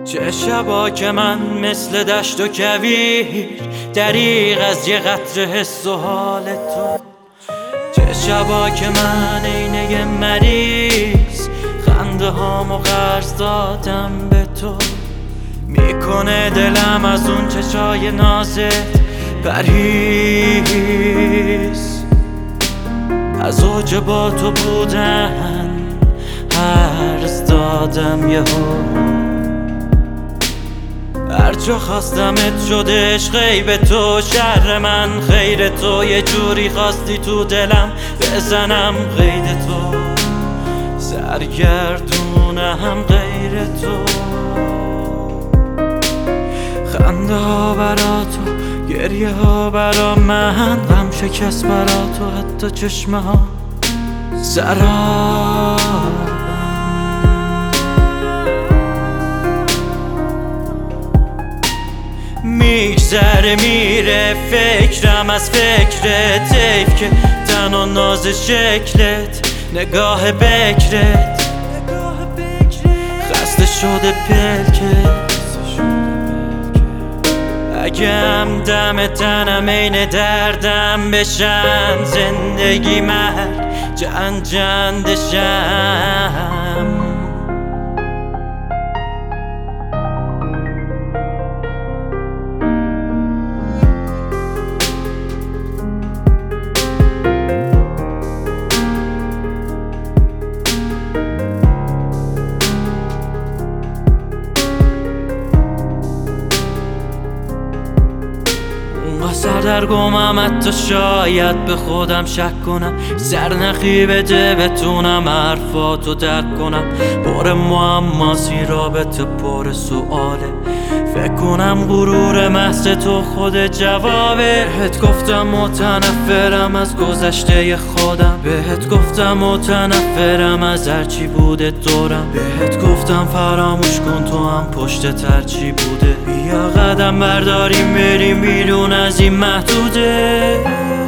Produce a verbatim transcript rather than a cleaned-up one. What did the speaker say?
چه شبا که من مثل دشت و کویر دریغ از یه قطره حس و حال تو. چه شبا که من عین یه مریض خنده هامو قرض دادم به تو. میکنه دلم از اون چشای نازت پرهیز، از اوج با تو بودن هرز دادم یهو. هر جا خواستمت شد عشقی به تو، شر من خیر تو. یه جوری خواستی تو دلم بزنم قید تو، سرگردونم غیر تو. خنده ها برا تو، گریه ها برا من، غم شکست برا تو، حتی چشمه ها سراب. میگذره میره فکرم از فکرت، حیف که تن و ناز شکلت، نگاه بکرت خسته شده پلکت. اگه هم دم تنم این دردم بشن، زندگی مرد جن جندشم. سردرگمم حتی شاید به خودم شک کنم، سرنخی بده بتونم حرفاتو درک کنم. پر معماسی رابطه پر سواله، فکر کنم غرور محض تو خود جوابه. بهت گفتم متنفرم از گذشته خودم، بهت گفتم متنفرم از هرچی بوده دورم. بهت گفتم فراموش کن تو هم پشت ترچی بوده. بیا قدم برداریم بریم بیرون از این محدوده.